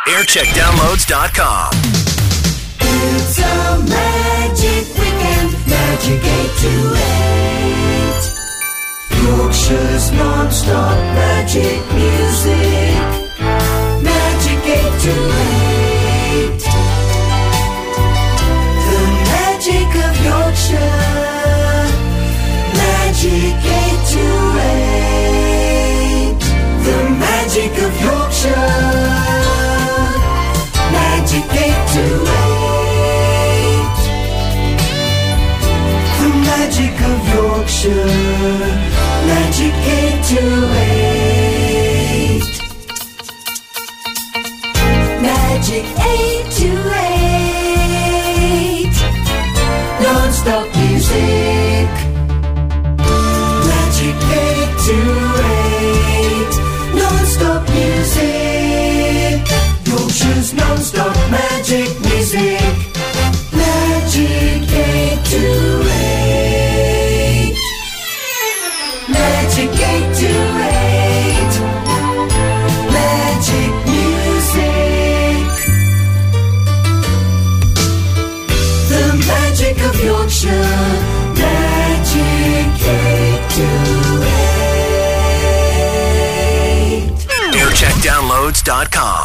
Aircheckdownloads.com. It's a magic weekend, Magic 8 to 8. Yorkshire's non-stop magic music, Magic 8 to 8. The magic of Yorkshire, Magic 8 to 8. The magic of Yorkshire, Magic 8 to 8. The magic of Yorkshire, Magic 8 to 8. Magic 8 to 8. Non-stop music, Magic 8 to 8. Non-stop music, Yorkshire's non-stop magic music, Magic 8 to 8. Magic 8 to 8. Magic music. The magic of Yorkshire, Magic 8 to 8. Aircheckdownloads.com.